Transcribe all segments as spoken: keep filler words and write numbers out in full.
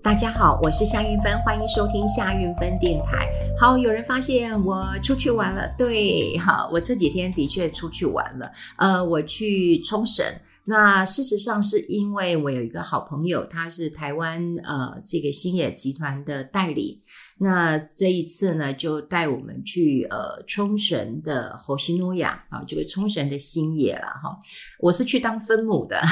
大家好，我是夏运芬，欢迎收听夏运芬电台。好，有人发现我出去玩了，对，好，我这几天的确出去玩了，呃，我去冲绳。那事实上是因为我有一个好朋友，他是台湾呃这个星野集团的代理，那这一次呢就带我们去呃冲绳的虹夕诺亚啊，这个冲绳的星野啦哈，我是去当分母的，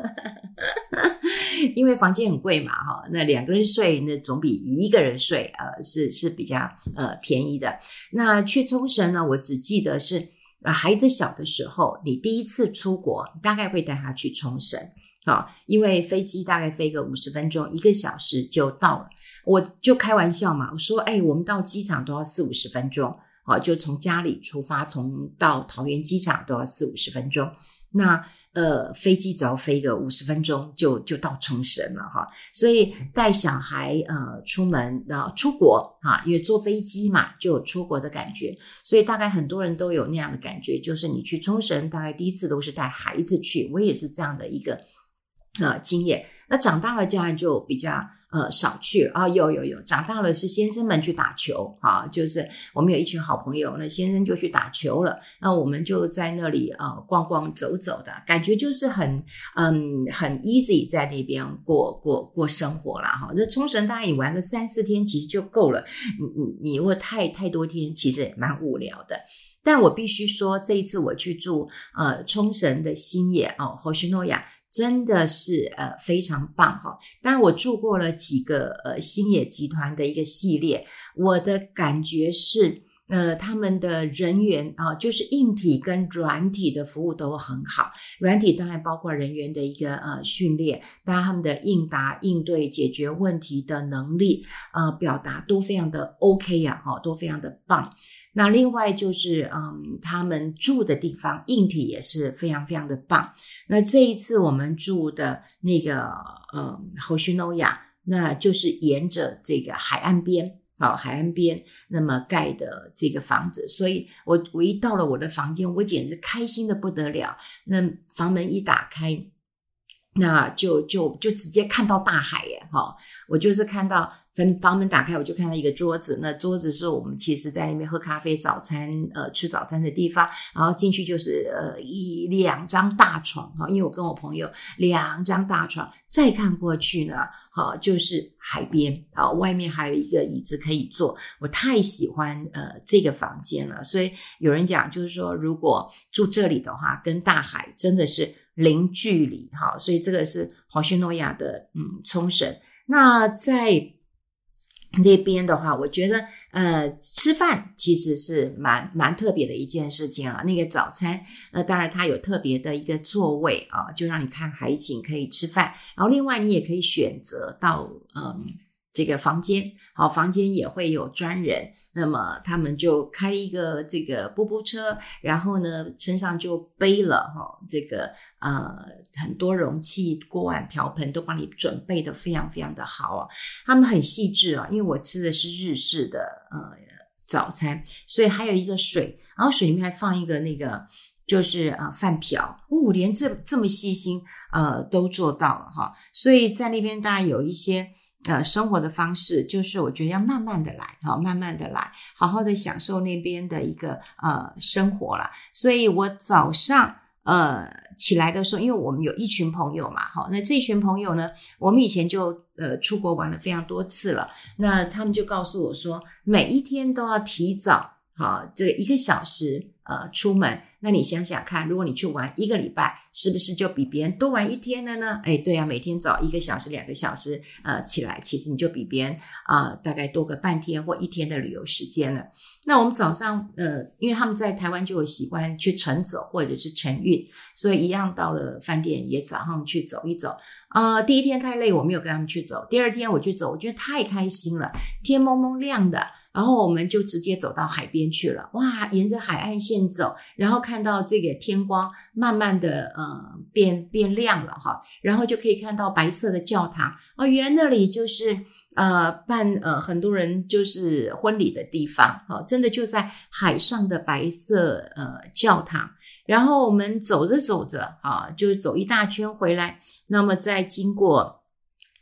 因为房间很贵嘛哈，那两个人睡那总比一个人睡呃是是比较呃便宜的。那去冲绳呢，我只记得是。呃，孩子小的时候，你第一次出国，大概会带他去冲绳，啊，因为飞机大概飞个五十分钟，一个小时就到了。我就开玩笑嘛，我说，哎，我们到机场都要四五十分钟，啊，就从家里出发，从到桃园机场都要四五十分钟。那呃，飞机只要飞个五十分钟就就到冲绳了哈，所以带小孩呃出门然后出国哈，因为坐飞机嘛就有出国的感觉，所以大概很多人都有那样的感觉，就是你去冲绳大概第一次都是带孩子去，我也是这样的一个呃经验。那长大了这样就比较呃少去了啊，有有有，长大了是先生们去打球啊，就是我们有一群好朋友，那先生就去打球了，那我们就在那里呃逛逛走走的，感觉就是很嗯很 easy 在那边过过过生活啦哈。那冲绳大概你玩个三四天其实就够了，你你你如果太太多天其实也蛮无聊的。但我必须说，这一次我去住呃冲绳的星野哦虹夕诺亚。真的是呃非常棒哈！当然我住过了几个呃星野集团的一个系列，我的感觉是呃他们的人员啊、呃，就是硬体跟软体的服务都很好。软体当然包括人员的一个呃训练，当然他们的应答应对解决问题的能力呃表达都非常的 OK 啊，哈，都非常的棒。那另外就是嗯他们住的地方硬体也是非常非常的棒。那这一次我们住的那个呃虹夕诺亚，那就是沿着这个海岸边好、哦、海岸边那么盖的这个房子，所以我我一到了我的房间，我简直开心的不得了。那房门一打开，那就就就直接看到大海耶哈、哦！我就是看到房门打开，我就看到一个桌子，那桌子是我们其实在那边喝咖啡、早餐呃吃早餐的地方，然后进去就是呃一两张大床哈，因为我跟我朋友两张大床，再看过去呢，好就是海边啊，外面还有一个椅子可以坐，我太喜欢呃这个房间了，所以有人讲就是说，如果住这里的话，跟大海真的是零距离哈，所以这个是虹夕诺亚的嗯冲绳。那在那边的话，我觉得呃吃饭其实是蛮蛮特别的一件事情啊。那个早餐呃当然它有特别的一个座位啊，就让你看海景可以吃饭，然后另外你也可以选择到嗯这个房间，好，房间也会有专人，那么他们就开一个这个布布车，然后呢身上就背了哈、哦、这个呃很多容器、锅碗瓢盆都帮你准备的非常非常的好啊，他们很细致啊，因为我吃的是日式的呃早餐，所以还有一个水，然后水里面还放一个那个就是啊、呃、饭瓢哦，连这这么细心呃都做到了哈，所以在那边当然有一些。呃，生活的方式就是我觉得要慢慢的来，好，慢慢的来，好好的享受那边的一个呃生活啦。所以我早上呃起来的时候，因为我们有一群朋友嘛，好，那这群朋友呢，我们以前就呃出国玩了非常多次了，那他们就告诉我说，每一天都要提早，好，这个一个小时呃出门。那你想想看，如果你去玩一个礼拜，是不是就比别人多玩一天了呢？哎，对啊，每天早一个小时、两个小时呃起来，其实你就比别人啊、呃、大概多个半天或一天的旅游时间了。那我们早上呃，因为他们在台湾就有习惯去晨走或者是晨运，所以一样到了饭店也早上去走一走。呃，第一天太累，我没有跟他们去走。第二天我去走，我觉得太开心了，天蒙蒙亮的。然后我们就直接走到海边去了，哇，沿着海岸线走，然后看到这个天光慢慢的呃变变亮了哈，然后就可以看到白色的教堂哦，原来那里就是呃办呃很多人就是婚礼的地方，哦，真的就在海上的白色呃教堂。然后我们走着走着啊，就走一大圈回来，那么再经过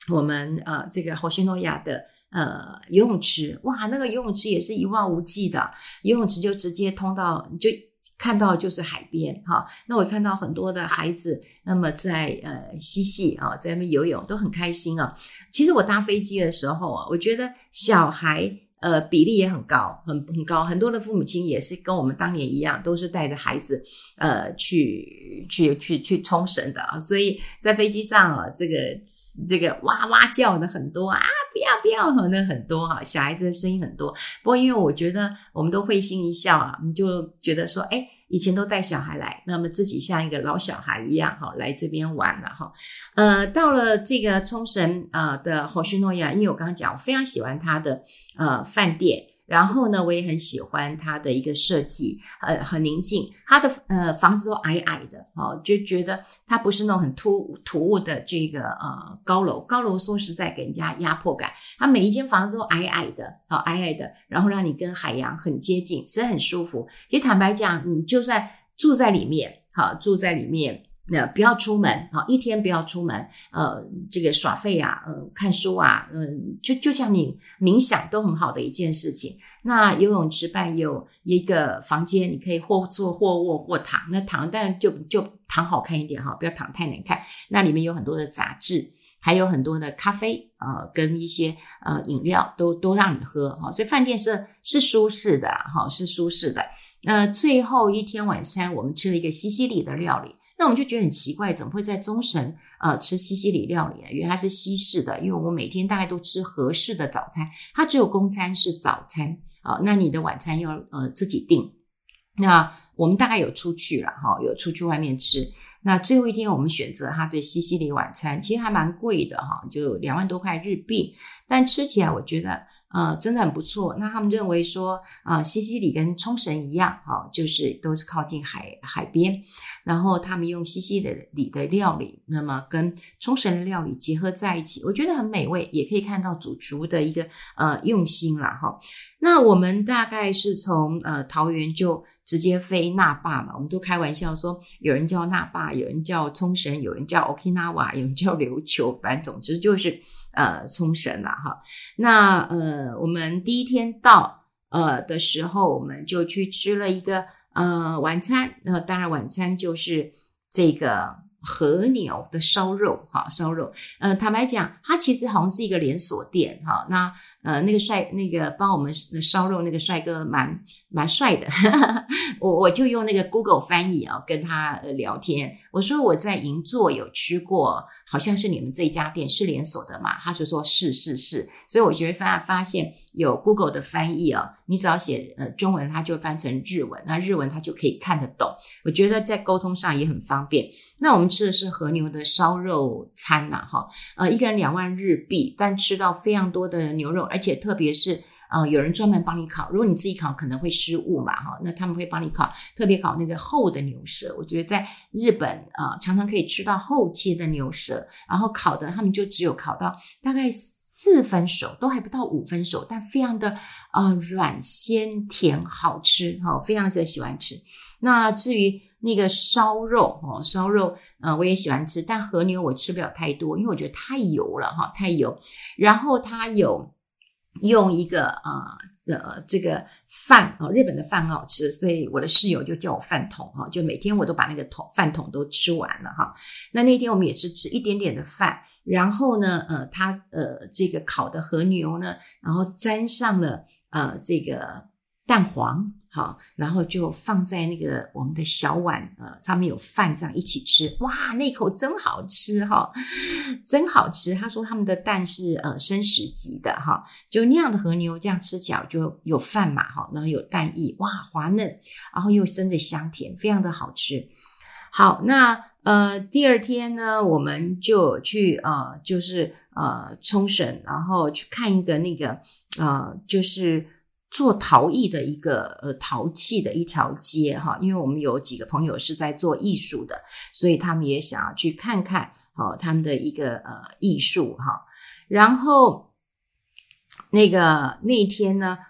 我们呃这个虹夕诺亚的呃游泳池，哇，那个游泳池也是一望无际的，游泳池就直接通到，你就看到就是海边哈。那我看到很多的孩子，那么在呃嬉戏啊，在那边游泳都很开心啊。其实我搭飞机的时候啊，我觉得小孩呃比例也很高，很很高，很多的父母亲也是跟我们当年一样，都是带着孩子呃去去去去冲绳的啊。所以在飞机上啊，这个这个哇哇叫的很多啊，不要不要那很多哈，小孩子的声音很多。不过因为我觉得我们都会心一笑啊，你就觉得说，哎，以前都带小孩来，那么自己像一个老小孩一样哈，来这边玩了哈。呃，到了这个冲绳啊、呃、的虹夕诺亚，因为我刚刚讲，我非常喜欢它的呃饭店。然后呢，我也很喜欢它的一个设计，呃，很宁静。它的呃房子都矮矮的，哦，就觉得它不是那种很突突兀的这个呃高楼。高楼说实在给人家压迫感，它每一间房子都矮矮的，哦，矮矮的，然后让你跟海洋很接近，是很舒服。其实坦白讲，你就算住在里面，好，住在里面。那不要出门，好，一天不要出门，呃，这个耍废啊，呃，看书啊，嗯、呃，就就像你冥想都很好的一件事情。那游泳池畔有一个房间，你可以或坐或卧或躺。那躺当然就就躺好看一点哈，不要躺太难看。那里面有很多的杂志，还有很多的咖啡，呃，跟一些呃饮料都都让你喝哈，所以饭店是是舒适的哈，是舒适的。呃，最后一天晚餐我们吃了一个西西里的料理。那我们就觉得很奇怪，怎么会在冲绳呃吃西西里料理呢？原来它是西式的，因为我们每天大概都吃和式的早餐，它只有公餐是早餐啊、呃，那你的晚餐要呃自己订。那我们大概有出去了哈，有出去外面吃。那最后一天我们选择它的西西里晚餐，其实还蛮贵的哈，就两万多块日币，但吃起来我觉得呃真的很不错。那他们认为说呃西西里跟冲绳一样哈，就是都是靠近海海边，然后他们用西西里的料理，那么跟冲绳的料理结合在一起，我觉得很美味，也可以看到主厨的一个呃用心啦哈。那我们大概是从呃桃园就直接飞那霸嘛，我们都开玩笑说有人叫那霸，有人叫冲绳，有人叫 Okinawa， 有人叫琉球，反正总之就是呃冲绳啦哈。那呃我们第一天到呃的时候，我们就去吃了一个呃晚餐，那当然晚餐就是这个和牛的烧肉哈，烧肉呃坦白讲它其实好像是一个连锁店哈。那呃那个帅那个帮我们烧肉那个帅哥蛮蛮帅的我我就用那个 Google 翻译啊跟他聊天，我说我在银座有吃过，好像是你们这家店是连锁的嘛，他就说是是是，所以我觉得发发现有 Google 的翻译啊，你只要写呃中文它就翻成日文，那日文它就可以看得懂，我觉得在沟通上也很方便。那我们吃的是和牛的烧肉餐呐、啊、哈，呃一个人两万日币，但吃到非常多的牛肉，而且特别是呃有人专门帮你烤，如果你自己烤可能会失误嘛哈，那他们会帮你烤，特别烤那个厚的牛舌，我觉得在日本呃常常可以吃到厚切的牛舌，然后烤的他们就只有烤到大概四分熟，都还不到五分熟，但非常的呃软鲜甜好吃哈、哦，非常的喜欢吃。那至于那个烧肉哦，烧肉呃我也喜欢吃，但和牛我吃不了太多，因为我觉得太油了哈，太油。然后它有用一个呃呃这个饭哦，日本的饭很好吃，所以我的室友就叫我饭桶哈，就每天我都把那个桶饭桶都吃完了哈。那那天我们也是吃一点点的饭，然后呢呃它呃这个烤的和牛呢，然后沾上了呃这个蛋黄。好，然后就放在那个我们的小碗，呃，上面有饭这样一起吃，哇，那口真好吃哈，真好吃。他说他们的蛋是呃生食级的哈，就那样的和牛这样吃起来就有饭嘛哈，然后有蛋液，哇，滑嫩，然后又真的香甜，非常的好吃。好，那呃第二天呢，我们就去呃就是呃冲绳，然后去看一个那个呃就是做陶艺的一个呃陶器的一条街哈，因为我们有几个朋友是在做艺术的，所以他们也想要去看看哦他们的一个呃艺术哈。然后那个那一天呢，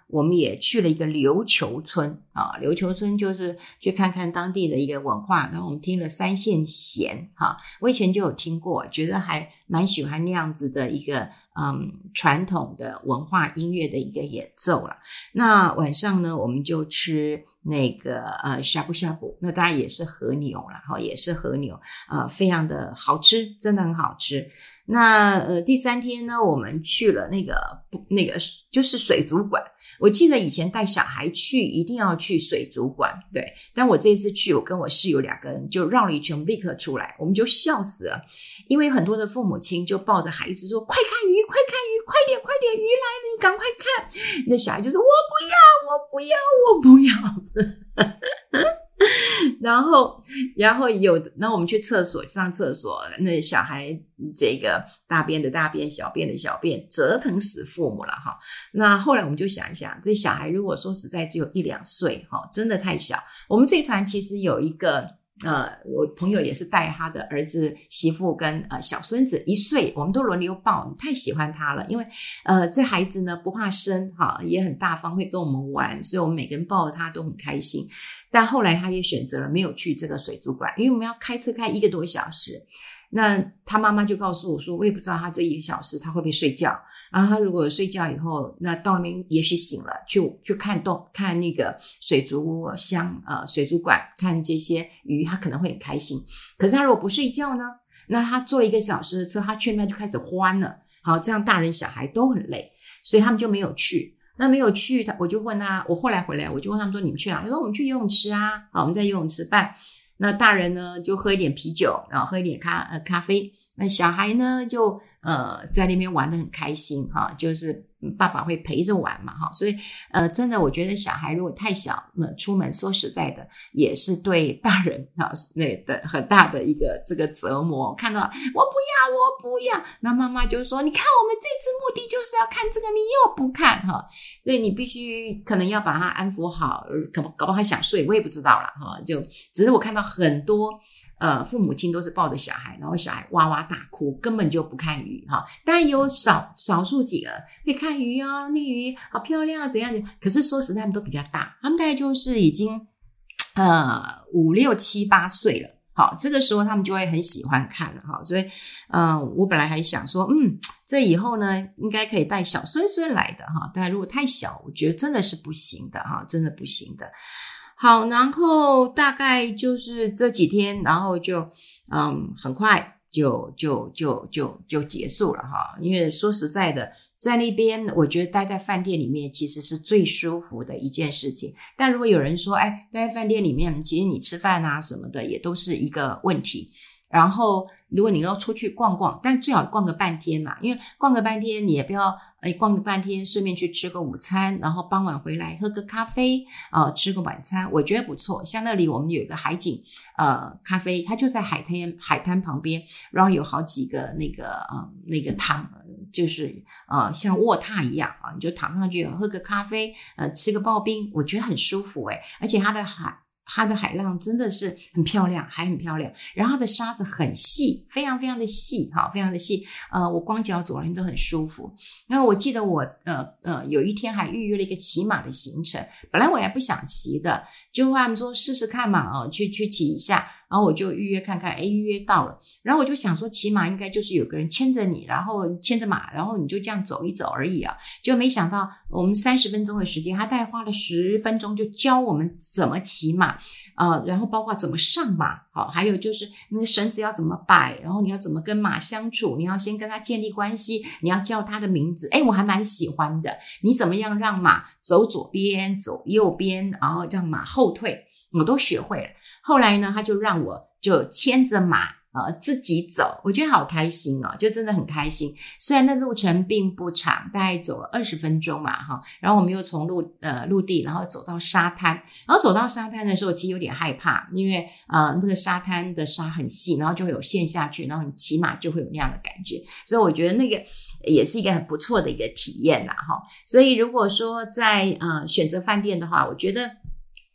我们也去了一个琉球村啊，琉球村就是去看看当地的一个文化，然后我们听了三线弦哈，我以前就有听过，觉得还蛮喜欢那样子的一个嗯传统的文化音乐的一个演奏了。那晚上呢，我们就吃那个呃呷哺呷哺，那当然也是和牛啦，哈，也是和牛，呃，非常的好吃，真的很好吃。那呃第三天呢，我们去了那个那个就是水族馆。我记得以前带小孩去一定要去水族馆，对。但我这次去，我跟我室友两个人就绕了一圈，立刻出来，我们就笑死了，因为很多的父母亲就抱着孩子说：“快看鱼，快看鱼，快点，快点，鱼来了，你赶快看。”那小孩就说：“我不要，我不要，我不要。”然后，然后有，然后我们去厕所上厕所，那小孩这个大便的大便，小便的小便，折腾死父母了哈。那后来我们就想一想，这小孩如果说实在只有一两岁哈，真的太小。我们这一团其实有一个。呃，我朋友也是带他的儿子、媳妇跟呃小孙子一岁，我们都轮流抱，太喜欢他了。因为呃，这孩子呢不怕生哈，也很大方，会跟我们玩，所以我们每个人抱着他都很开心。但后来他也选择了没有去这个水族馆，因为我们要开车开一个多小时。那他妈妈就告诉我说，我也不知道他这一个小时他会不会睡觉。然后他如果睡觉以后，那到那边也许醒了，就去看动看那个水族箱呃水族馆，看这些鱼，他可能会很开心。可是他如果不睡觉呢，那他坐了一个小时的车，他去那边就开始欢了。好，这样大人小孩都很累，所以他们就没有去。那没有去，我就问他，我后来回来我就问他们说，你们去哪？他说我们去游泳池啊。好，我们在游泳池办。那大人呢就喝一点啤酒啊，喝一点咖呃咖啡。那小孩呢就呃在那边玩得很开心哈，就是爸爸会陪着玩嘛哈，所以呃真的我觉得小孩如果太小，呃出门说实在的也是对大人啊那的很大的一个这个折磨。看到我不要我不要，那妈妈就说你看我们这次目的就是要看这个，你又不看哈，所以你必须可能要把他安抚好，搞搞不好他想睡我也不知道啦哈，就只是我看到很多呃，父母亲都是抱着小孩，然后小孩哇哇大哭，根本就不看鱼哈。当然有少少数几个会看鱼啊，那个鱼好漂亮啊，怎样的？可是说实在，他们都比较大，他们大概就是已经呃五六七八岁了。好，这个时候他们就会很喜欢看了哈。所以，嗯、呃，我本来还想说，嗯，这以后呢，应该可以带小孙孙来的哈。但如果太小，我觉得真的是不行的哈，真的不行的。好，然后大概就是这几天，然后就嗯很快就就就就就结束了哈。因为说实在的，在那边我觉得待在饭店里面其实是最舒服的一件事情。但如果有人说哎，待在饭店里面其实你吃饭啊什么的也都是一个问题。然后如果你要出去逛逛，但最好逛个半天嘛，因为逛个半天你也不要哎逛个半天顺便去吃个午餐，然后傍晚回来喝个咖啡啊、呃，吃个晚餐，我觉得不错。像那里我们有一个海景呃咖啡，它就在海滩海滩旁边，然后有好几个那个呃那个躺就是呃像卧榻一样啊，你就躺上去喝个咖啡呃吃个刨冰，我觉得很舒服诶，而且它的海它的海浪真的是很漂亮，还很漂亮。然后它的沙子很细，非常非常的细，好，非常的细。呃，我光脚走来都很舒服。然后我记得我呃呃有一天还预约了一个骑马的行程，本来我也不想骑的，就他们说试试看嘛，啊、哦，去去骑一下。然后我就预约看看，诶，预约到了。然后我就想说骑马应该就是有个人牵着你，然后牵着马，然后你就这样走一走而已啊。就没想到我们三十分钟的时间，他大概花了十分钟就教我们怎么骑马，呃，然后包括怎么上马，好，还有就是那个绳子要怎么摆，然后你要怎么跟马相处，你要先跟他建立关系，你要叫他的名字。诶，我还蛮喜欢的。你怎么样让马走左边，走右边，然后让马后退，我都学会了。后来呢，他就让我就牵着马呃自己走，我觉得好开心哦，就真的很开心。虽然那路程并不长，大概走了二十分钟嘛哈，然后我们又从陆呃陆地，然后走到沙滩，然后走到沙滩的时候，其实有点害怕，因为呃那个沙滩的沙很细，然后就会有陷下去，然后你骑马就会有那样的感觉，所以我觉得那个也是一个很不错的一个体验啦哈。所以如果说在呃选择饭店的话，我觉得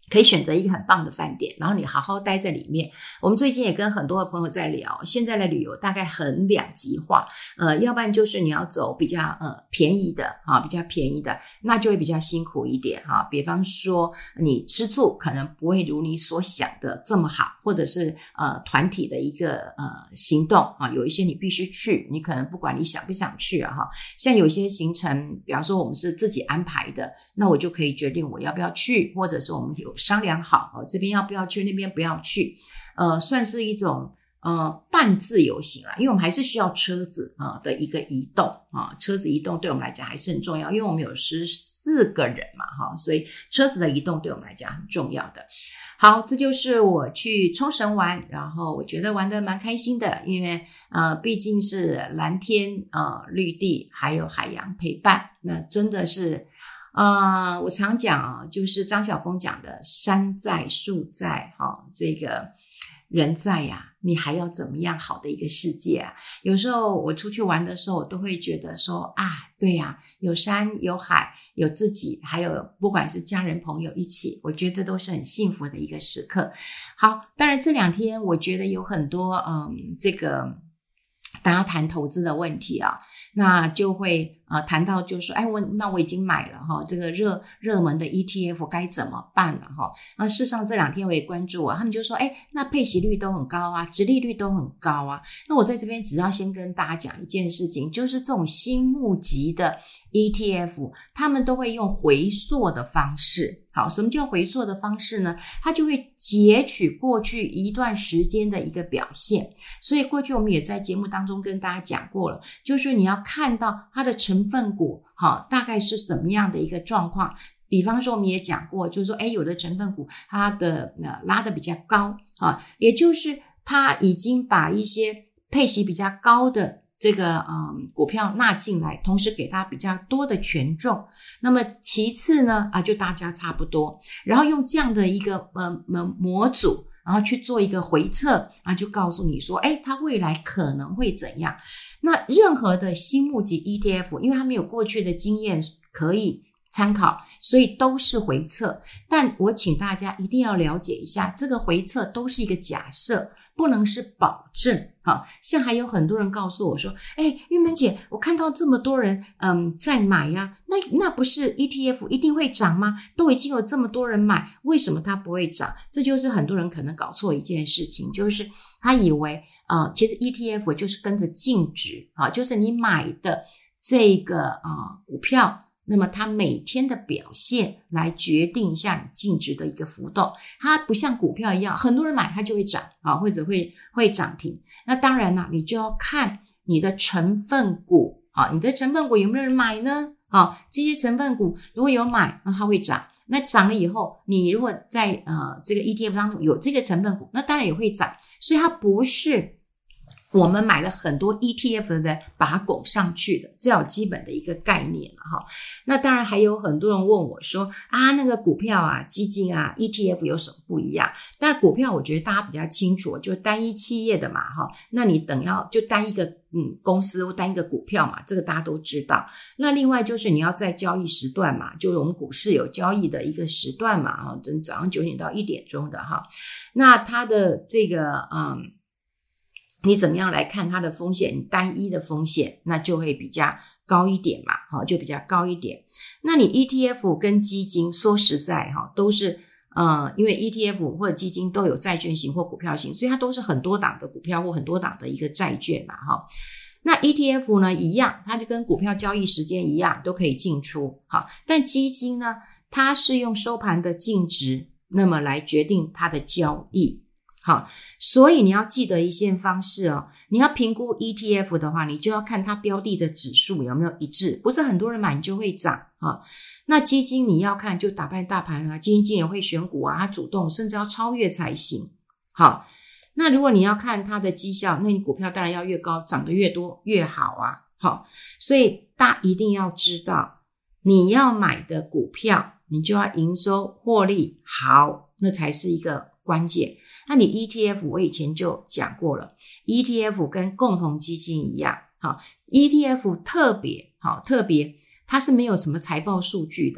可以选择一个很棒的饭店，然后你好好待在里面。我们最近也跟很多的朋友在聊，现在的旅游大概很两极化，呃，要不然就是你要走比较呃便宜的啊，比较便宜的，那就会比较辛苦一点哈。比方说你吃住可能不会如你所想的这么好，或者是呃团体的一个呃行动啊，有一些你必须去，你可能不管你想不想去啊哈。像有些行程，比方说我们是自己安排的，那我就可以决定我要不要去，或者是我们有商量好，哦，这边要不要去，那边不要去，呃，算是一种呃半自由行啦，因为我们还是需要车子啊、呃、的一个移动啊，车子移动对我们来讲还是很重要，因为我们有十四个人嘛哈，所以车子的移动对我们来讲很重要的。好，这就是我去冲绳玩，然后我觉得玩得蛮开心的，因为呃毕竟是蓝天呃绿地还有海洋陪伴，那真的是呃我常讲啊，就是张晓峰讲的山在树在齁，这个人在呀，你还要怎么样好的一个世界啊。有时候我出去玩的时候，我都会觉得说啊，对呀，有山有海有自己，还有不管是家人朋友一起，我觉得这都是很幸福的一个时刻。好，当然这两天我觉得有很多嗯，这个大家谈投资的问题啊，那就会呃谈到就说，哎，我那我已经买了哈，这个热热门的 E T F 该怎么办了哈？那事实上这两天我也关注啊，他们就说，哎，那配息率都很高啊，殖利率都很高啊。那我在这边只要先跟大家讲一件事情，就是这种新募集的 E T F， 他们都会用回溯的方式。好，什么叫回溯的方式呢？它就会截取过去一段时间的一个表现。所以过去我们也在节目当中跟大家讲过了，就是你要看到它的成分股好，大概是什么样的一个状况。比方说我们也讲过，就是说诶有的成分股它的、呃、拉得比较高啊，也就是它已经把一些配息比较高的这个嗯股票纳进来，同时给它比较多的权重。那么其次呢啊，就大家差不多，然后用这样的一个呃模组，然后去做一个回测啊，就告诉你说，哎，它未来可能会怎样。那任何的新募集 E T F， 因为它没有过去的经验可以参考，所以都是回测。但我请大家一定要了解一下，这个回测都是一个假设，不能是保证。好，像还有很多人告诉我说，哎，玉门姐，我看到这么多人嗯在买呀，那那不是 E T F 一定会涨吗？都已经有这么多人买，为什么它不会涨？这就是很多人可能搞错一件事情，就是他以为呃其实 E T F 就是跟着净值啊，就是你买的这个啊、呃、股票，那么它每天的表现来决定一下你净值的一个浮动。它不像股票一样，很多人买它就会涨啊，或者会会涨停。那当然啦，你就要看你的成分股啊，你的成分股有没有人买呢？啊，这些成分股如果有买，那它会涨。那涨了以后，你如果在呃这个 E T F 当中有这个成分股，那当然也会涨。所以它不是我们买了很多 E T F 的把它拱上去的，这有基本的一个概念了哈。那当然还有很多人问我说啊，那个股票啊、基金啊、E T F 有什么不一样？但股票我觉得大家比较清楚，就单一企业的嘛哈。那你等要就单一个嗯公司或单一个股票嘛，这个大家都知道。那另外就是你要在交易时段嘛，就是我们股市有交易的一个时段嘛哈，真早上九点到一点钟的哈。那它的这个嗯。你怎么样来看它的风险？单一的风险那就会比较高一点嘛，就比较高一点。那你 E T F 跟基金说实在都是呃，因为 E T F 或者基金都有债券型或股票型，所以它都是很多档的股票或很多档的一个债券嘛。那 E T F 呢一样，它就跟股票交易时间一样，都可以进出。好，但基金呢，它是用收盘的净值那么来决定它的交易。好，所以你要记得一些方式哦。你要评估 E T F 的话，你就要看它标的的指数有没有一致，不是很多人买你就会涨啊。那基金你要看就打败大盘啊，基金经理也会选股啊，它主动甚至要超越才行。好，那如果你要看它的绩效，那你股票当然要越高，涨得越多越好啊。好，所以大家一定要知道，你要买的股票，你就要营收获利好，那才是一个关键。那你 E T F 我以前就讲过了， E T F 跟共同基金一样，好 E T F 特别好特别它是没有什么财报数据的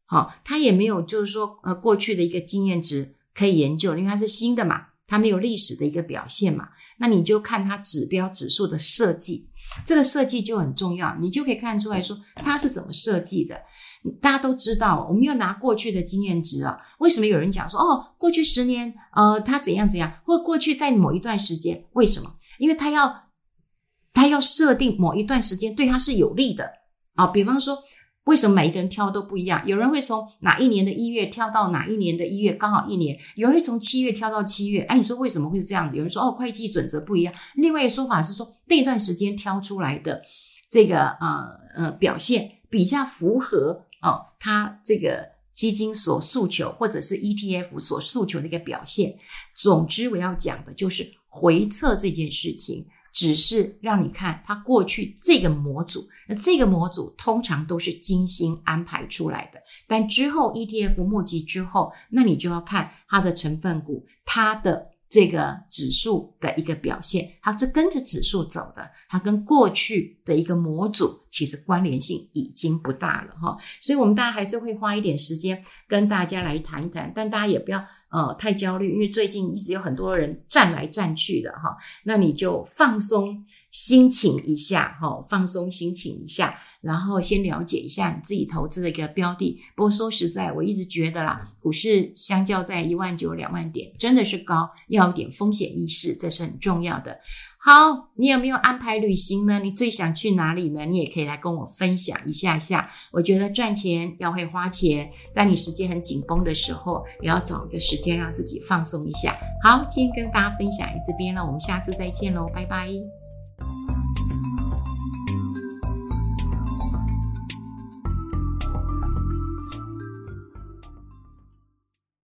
好、哦，它也没有就是说呃过去的一个经验值可以研究，因为它是新的嘛，它没有历史的一个表现嘛，那你就看它指标指数的设计，这个设计就很重要，你就可以看出来说它是怎么设计的。大家都知道，我们要拿过去的经验值啊，为什么有人讲说哦，过去十年呃它怎样怎样，或过去在某一段时间，为什么？因为它要它要设定某一段时间对它是有利的啊，比方说为什么每一个人挑都不一样？有人会从哪一年的一月挑到哪一年的一月，刚好一年；有人会从七月挑到七月。哎，你说为什么会是这样子？有人说哦，会计准则不一样。另外一个说法是说，那段时间挑出来的这个呃呃表现比较符合哦，它这个基金所诉求，或者是 E T F 所诉求的一个表现。总之，我要讲的就是回测这件事情。只是让你看它过去这个模组，那这个模组通常都是精心安排出来的，但之后 E T F 募集之后，那你就要看它的成分股，它的这个指数的一个表现，它是跟着指数走的，它跟过去的一个模组其实关联性已经不大了哈，所以我们大家还是会花一点时间跟大家来谈一谈，但大家也不要呃太焦虑，因为最近一直有很多人站来站去的哈，那你就放松心情一下哈，放松心情一下，然后先了解一下你自己投资的一个标的。不过说实在，我一直觉得啦，股市相较在一万九、两万点真的是高，要有点风险意识，这是很重要的。好，你有没有安排旅行呢？你最想去哪里呢？你也可以来跟我分享一下下。我觉得赚钱要会花钱，在你时间很紧绷的时候，也要找一个时间让自己放松一下。好，今天跟大家分享到这边了，我们下次再见咯，拜拜。